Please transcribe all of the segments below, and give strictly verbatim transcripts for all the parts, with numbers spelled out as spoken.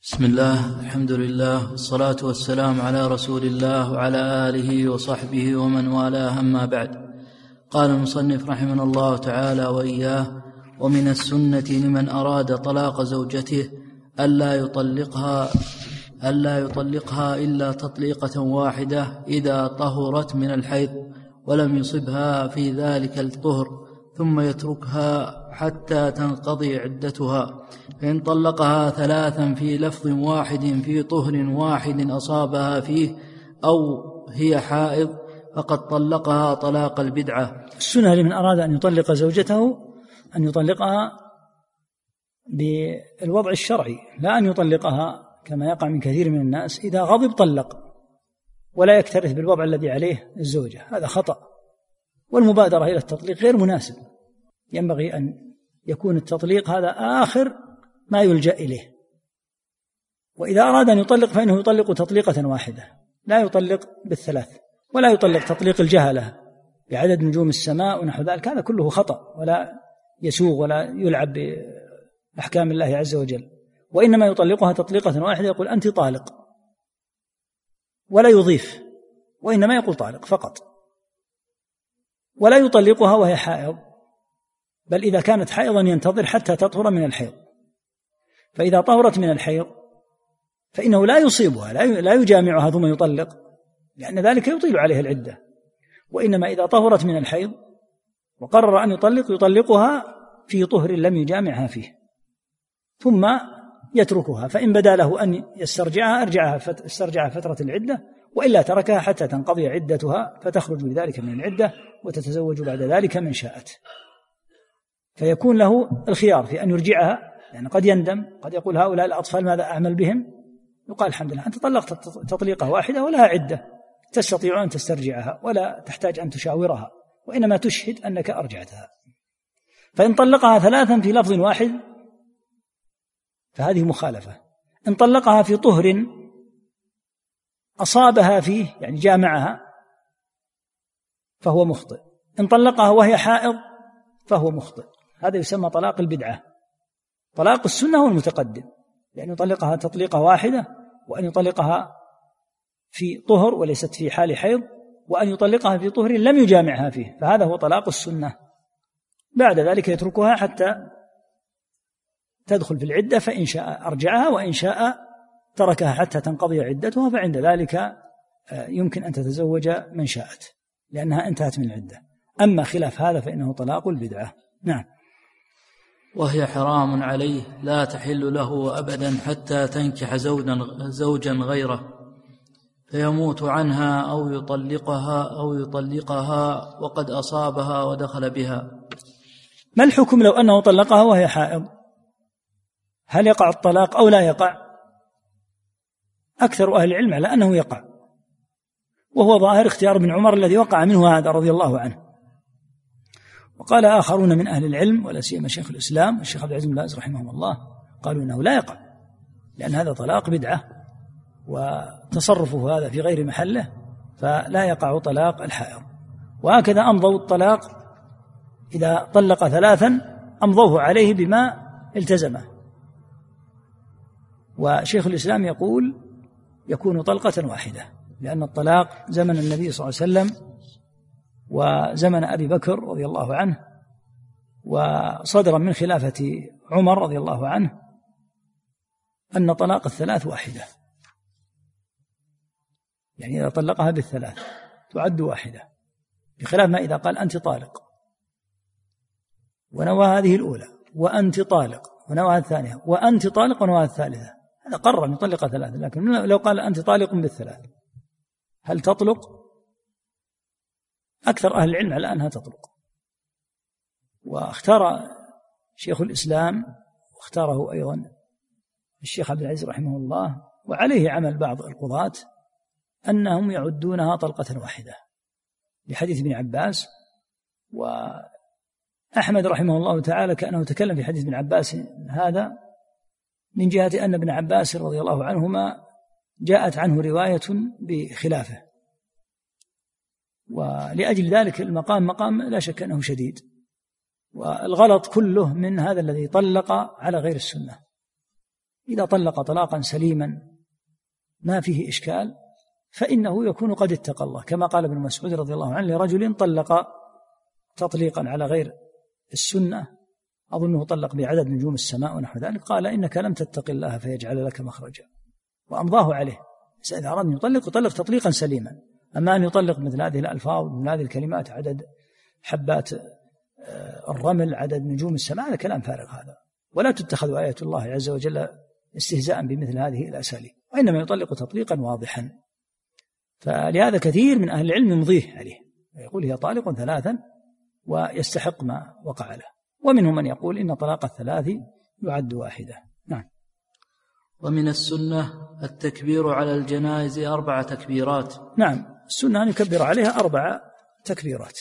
بسم الله، الحمد لله، والصلاة والسلام على رسول الله وعلى آله وصحبه ومن والاه، أما بعد. قال المصنف رحمه الله تعالى وإياه: ومن السنة لمن أراد طلاق زوجته ألا يطلقها ألا يطلقها إلا تطليقة واحدة إذا طهرت من الحيض ولم يصبها في ذلك الطهر، ثم يتركها حتى تنقضي عدتها. فإن طلقها ثلاثا في لفظ واحد في طهر واحد أصابها فيه أو هي حائض فقد طلقها طلاق البدعة. السنة لمن أراد أن يطلق زوجته أن يطلقها بالوضع الشرعي، لا أن يطلقها كما يقع من كثير من الناس إذا غضب طلق ولا يكترث بالوضع الذي عليه الزوجة، هذا خطأ. والمبادرة إلى التطليق غير مناسب، ينبغي أن يكون التطليق هذا آخر ما يلجأ إليه. وإذا أراد أن يطلق فإنه يطلق تطليقة واحدة، لا يطلق بالثلاث، ولا يطلق تطليق الجهلة بعدد نجوم السماء ونحو ذلك، هذا كله خطأ ولا يسوغ ولا يلعب بأحكام الله عز وجل. وإنما يطلقها تطليقة واحدة، يقول أنت طالق، ولا يضيف، وإنما يقول طالق فقط. ولا يطلقها وهي حائض، بل إذا كانت حائضا ينتظر حتى تطهر من الحيض، فإذا طهرت من الحيض فإنه لا يصيبها، لا يجامعها ثم يطلق، لأن ذلك يطيل عليها العدة. وإنما إذا طهرت من الحيض وقرر أن يطلق يطلقها في طهر لم يجامعها فيه، ثم يتركها. فإن بدا له أن يسترجعها أرجعها استرجعها فترة العدة، وإلا تركها حتى تنقضي عدتها فتخرج بذلك من العدة وتتزوج بعد ذلك من شاءت. فيكون له الخيار في أن يرجعها، لأن يعني قد يندم، قد يقول هؤلاء الأطفال ماذا أعمل بهم؟ يقال الحمد لله أنت طلقت تطليقة واحدة ولها عدة، تستطيع أن تسترجعها ولا تحتاج أن تشاورها، وإنما تشهد أنك أرجعتها. فإن طلقها ثلاثا في لفظ واحد فهذه مخالفة. إن طلقها في طهر أصابها فيه يعني جامعها فهو مخطئ. إن طلقها وهي حائض فهو مخطئ. هذا يسمى طلاق البدعة. طلاق السنة هو المتقدم، لأن يطلقها تطليقة واحدة، وأن يطلقها في طهر وليست في حال حيض، وأن يطلقها في طهر لم يجامعها فيه، فهذا هو طلاق السنة. بعد ذلك يتركها حتى تدخل في العدة، فإن شاء أرجعها وإن شاء تركها حتى تنقضي عدتها، فعند ذلك يمكن أن تتزوج من شاءت لأنها انتهت من العدة. أما خلاف هذا فإنه طلاق البدعة. نعم. وهي حرام عليه لا تحل له أبدا حتى تنكح زوجا غيره فيموت عنها أو يطلقها أو يطلقها وقد أصابها ودخل بها. ما الحكم لو أنه طلقها وهي حائض؟ هل يقع الطلاق أو لا يقع؟ أكثر أهل العلم على أنه يقع، وهو ظاهر اختيار ابن عمر الذي وقع منه هذا رضي الله عنه. وقال آخرون من أهل العلم ولا سيما شيخ الإسلام الشيخ عبد العزيز بن باز رحمه الله قالوا إنه لا يقع، لأن هذا طلاق بدعة وتصرفه هذا في غير محله، فلا يقع طلاق الحائض. وهكذا أمضوا الطلاق إذا طلق ثلاثا أمضوه عليه بما التزمه. وشيخ الإسلام يقول يكون طلقة واحدة، لأن الطلاق زمن النبي صلى الله عليه وسلم وزمن أبي بكر رضي الله عنه، وصدرا من خلافة عمر رضي الله عنه أن طلاق الثلاث واحدة، يعني إذا طلقها بالثلاث تعد واحدة، بخلاف ما إذا قال أنت طالق ونوى هذه الأولى، وأنت طالق ونوى الثانية، وأنت طالق ونوى الثالثة، هذا قرر أن يطلق ثلاثة. لكن لو قال أنت طالق بالثلاث هل تطلق؟ أكثر أهل العلم على أنها تطلق. واختار شيخ الإسلام واختاره أيضا الشيخ عبد العزيز رحمه الله، وعليه عمل بعض القضاة، أنهم يعدونها طلقة واحدة لحديث ابن عباس. وأحمد رحمه الله تعالى كأنه تكلم في حديث ابن عباس هذا من جهة أن ابن عباس رضي الله عنهما جاءت عنه رواية بخلافه، ولأجل ذلك المقام مقام لا شك أنه شديد، والغلط كله من هذا الذي طلق على غير السنة. إذا طلق طلاقا سليما ما فيه إشكال فإنه يكون قد اتقى الله، كما قال ابن مسعود رضي الله عنه لرجل طلق تطليقا على غير السنة، أظنه طلق بعدد نجوم السماء ونحو ذلك، قال إنك لم تتق الله فيجعل لك مخرجا، وأمضاه عليه. إذا أراد أن يطلق يطلق تطليقا سليما، أما أن يطلق مثل هذه الألفاظ مثل هذه الكلمات عدد حبات الرمل عدد نجوم السماء، هذا كلام فارغ هذا، ولا تتخذ آية الله عز وجل استهزاء بمثل هذه الأساليب، وإنما يطلق تطليقا واضحا. فلهذا كثير من أهل العلم يمضيه عليه، يقول هي طالق ثلاثا ويستحق ما وقع له، ومنهم من يقول إن طلاق الثلاث يعد واحدة. نعم. ومن السنة التكبير على الجنائز أربع تكبيرات. نعم، السنة أن يكبر عليها أربع تكبيرات،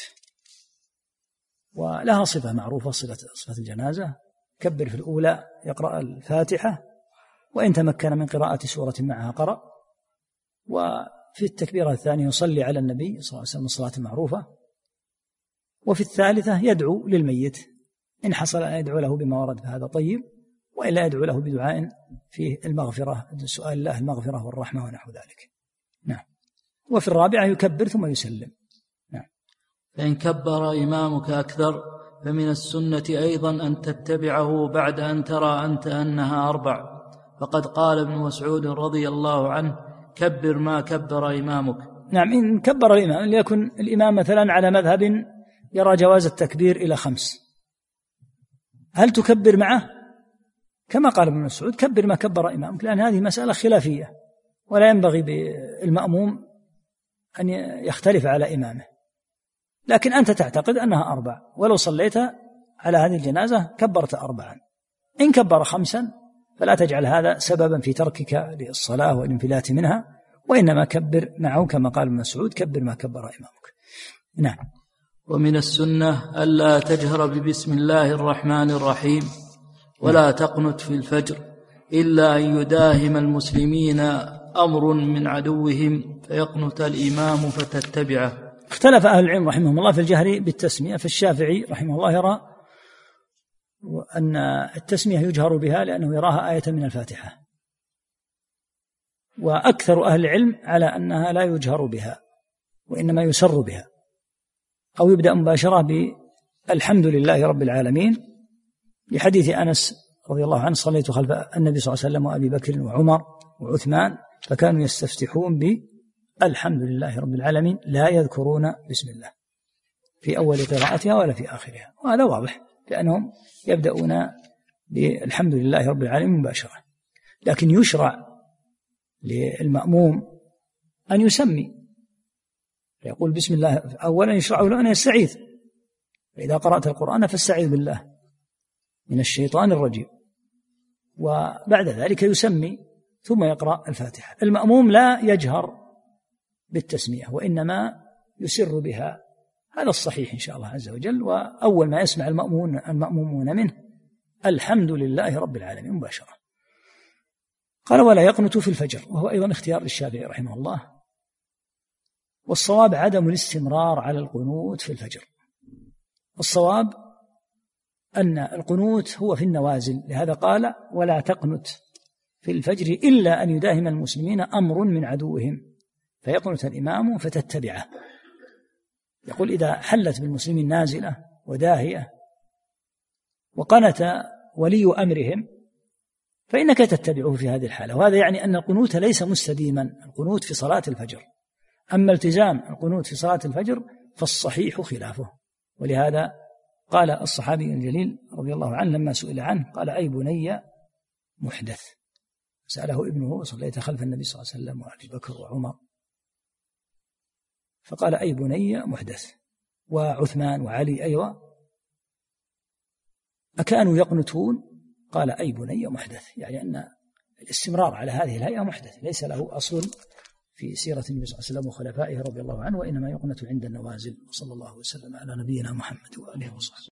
ولها صفة معروفة، صفة, صفة الجنازة، كبر في الأولى يقرأ الفاتحة، وإن تمكن من قراءة سورة معها قرأ، وفي التكبيرة الثانية يصلي على النبي صلى الله عليه وسلم الصلاة المعروفة، وفي الثالثة يدعو للميت إن حصل أن يدعو له بما ورد فهذا طيب، وإلا يدعو له بدعاء فيه المغفرة، سؤال الله المغفرة والرحمة ونحو ذلك. نعم. وفي الرابعة يكبر ثم يسلم. نعم. فإن كبر إمامك أكثر فمن السنة أيضا أن تتبعه بعد أن ترى أنت أنها أربع، فقد قال ابن مسعود رضي الله عنه كبر ما كبر إمامك. نعم، إن كبر الإمام ليكن الإمام مثلا على مذهب يرى جواز التكبير إلى خمس، هل تكبر معه؟ كما قال ابن مسعود كبر ما كبر إمامك، لأن هذه مسألة خلافية، ولا ينبغي بالمأموم أن يختلف على إمامه، لكن أنت تعتقد أنها أربع، ولو صليت على هذه الجنازة كبرت أربعا. إن كبر خمسا فلا تجعل هذا سببا في تركك للصلاة والانفلات منها، وإنما كبر معه كما قال ابن مسعود كبر ما كبر إمامك. نعم. ومن السنة ألا تجهر ببسم الله الرحمن الرحيم ولا تقنت في الفجر إلا أن يداهم المسلمين أمر من عدوهم فيقنت الإمام فتتبعه. اختلف أهل العلم رحمهم الله في الجهر بالتسمية، فالشافعي رحمه الله يرى أن التسمية يجهر بها لأنه يراها آية من الفاتحة، وأكثر أهل العلم على أنها لا يجهر بها وإنما يسر بها، أو يبدأ مباشرة بالحمد لله رب العالمين، لحديث أنس رضي الله عنه صليت خلف النبي صلى الله عليه وسلم وأبي بكر وعمر وعثمان فكانوا يستفتحون بالحمد لله رب العالمين لا يذكرون بسم الله في أول قراءتها ولا في آخرها، وهذا واضح لأنهم يبدأون بالحمد لله رب العالمين مباشرة. لكن يشرع للمأموم أن يسمي، يقول بسم الله أولا، يشرع له أن يستعيذ، فإذا قرأت القرآن فاستعيذ بالله من الشيطان الرجيم، وبعد ذلك يسمي ثم يقرأ الفاتحة. المأموم لا يجهر بالتسمية وإنما يسر بها، هذا الصحيح إن شاء الله عز وجل، وأول ما يسمع المأمون المأمومون منه الحمد لله رب العالمين مباشرة. قال ولا يقنت في الفجر، وهو أيضا اختيار للشافعي رحمه الله، والصواب عدم الاستمرار على القنوت في الفجر. الصواب أن القنوت هو في النوازل، لهذا قال ولا تقنت في الفجر إلا أن يداهم المسلمين أمر من عدوهم فيقنت الإمام فتتبعه. يقول إذا حلت بالمسلمين نازلة وداهية وقنت ولي أمرهم فإنك تتبعه في هذه الحالة، وهذا يعني أن القنوت ليس مستديما، القنوت في صلاة الفجر، أما التزام القنوت في صلاة الفجر فالصحيح خلافه. ولهذا قال الصحابي الجليل رضي الله عنه لما سئل عنه قال أي بني محدث، سأله ابنه صليت خلف النبي صلى الله عليه وسلم وأبي بكر وعمر، فقال أي بني محدث، وعثمان وعلي أيوة أكانوا يقنتون؟ قال أي بني محدث، يعني أن الاستمرار على هذه الهيئة محدث ليس له أصل في سيرة النبي صلى الله عليه وسلم وخلفائه رضي الله عنه، وإنما يقنت عند النوازل. وصلى الله وسلم على نبينا محمد وآله وصحبه.